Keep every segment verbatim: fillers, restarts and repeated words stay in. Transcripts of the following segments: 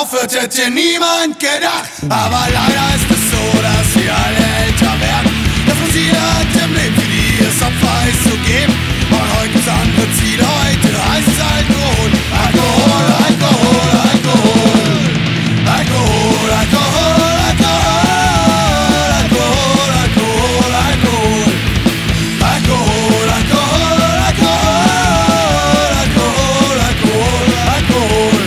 darauf wird hätte niemand gedacht. Aber leider ist es so, dass sie alle älter werden. Das muss jeder im Leben für die es Opfer ist zu geben. Und heute ist andere Ziele, heute heißt es Alkohol. Alkohol, Alkohol, Alkohol. Alkohol, Alkohol, Alkohol. Alkohol, Alkohol, Alkohol. Alkohol, Alkohol, Alkohol. Alkohol, Alkohol, Alkohol.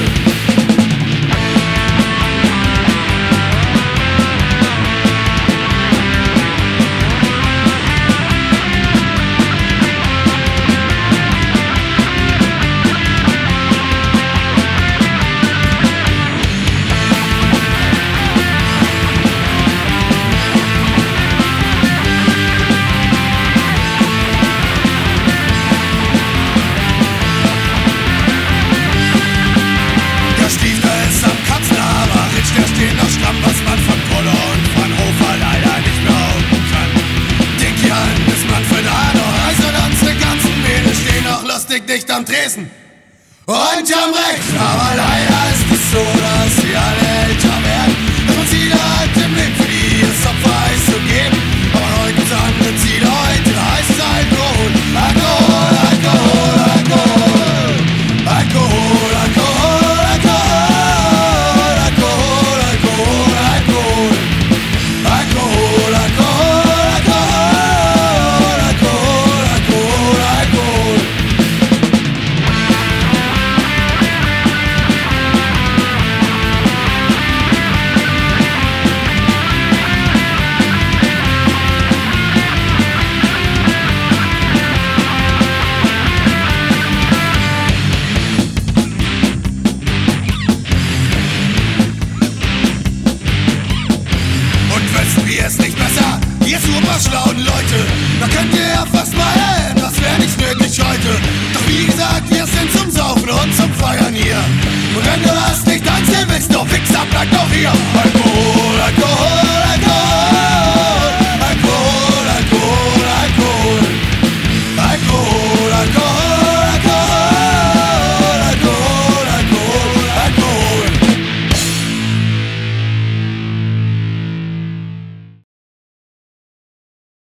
Was man von Poller und von Hofer leider nicht mehr halten kann. Dick Jan ist Manfred Adolf, also unsere ganzen Mädels stehen auch lustig dicht am Tresen. Und am Recht, aber leider ist es so, dass sie alle